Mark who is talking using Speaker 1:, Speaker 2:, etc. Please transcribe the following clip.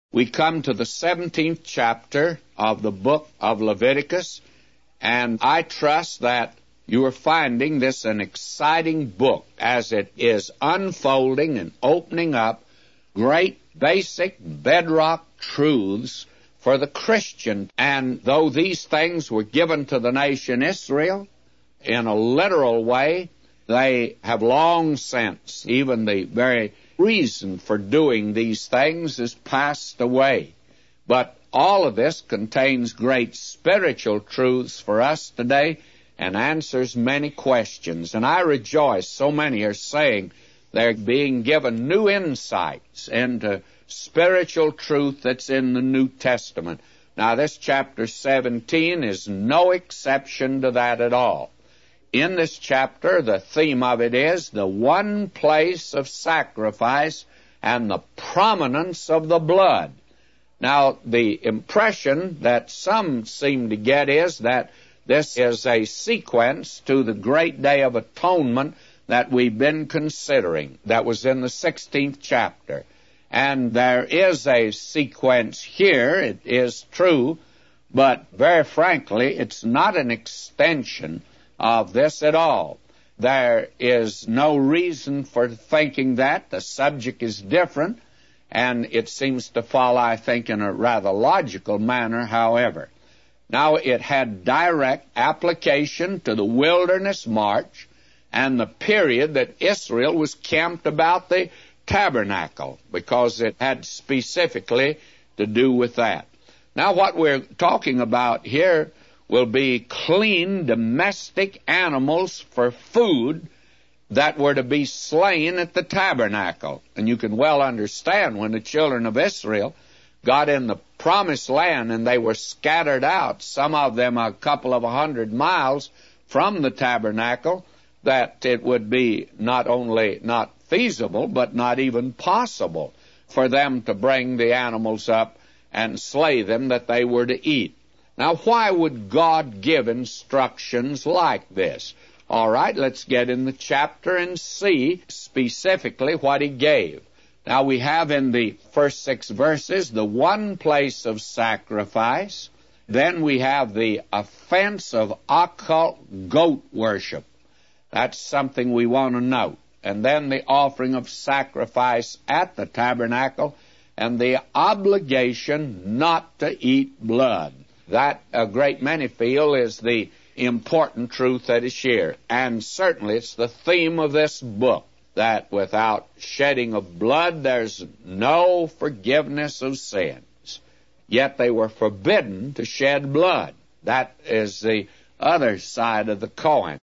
Speaker 1: We come to the 17th chapter of the book of Leviticus, and I trust that you are finding this an exciting book as it is unfolding and opening up great basic bedrock truths for the Christian. And though these things were given to the nation Israel in a literal way, they have long since, even the very reason for doing these things has passed away. But all of this contains great spiritual truths for us today and answers many questions. And I rejoice so many are saying they're being given new insights into spiritual truth that's in the New Testament. Now, this chapter 17 is no exception to that at all. In this chapter, the theme of it is the one place of sacrifice and the prominence of the blood. Now, the impression that some seem to get is that this is a sequence to the great day of atonement that we've been considering. That was in the 16th chapter. And there is a sequence here, it is true, but very frankly, it's not an extension of this at all. There is no reason for thinking that. The subject is different, and it seems to fall, I think, in a rather logical manner, however. Now, it had direct application to the wilderness march and the period that Israel was camped about the tabernacle, because it had specifically to do with that. Now, what we're talking about here will be clean domestic animals for food that were to be slain at the tabernacle. And you can well understand when the children of Israel got in the promised land and they were scattered out, some of them a couple of 100 miles from the tabernacle, that it would be not only not feasible, but not even possible for them to bring the animals up and slay them that they were to eat. Now, why would God give instructions like this? All right, let's get in the chapter and see specifically what He gave. Now, we have in the first 6 verses the one place of sacrifice. Then we have the offense of occult goat worship. That's something we want to note. And then the offering of sacrifice at the tabernacle and the obligation not to eat blood. That a great many feel is the important truth that is here. And certainly it's the theme of this book, that without shedding of blood there's no forgiveness of sins. Yet they were forbidden to shed blood. That is the other side of the coin.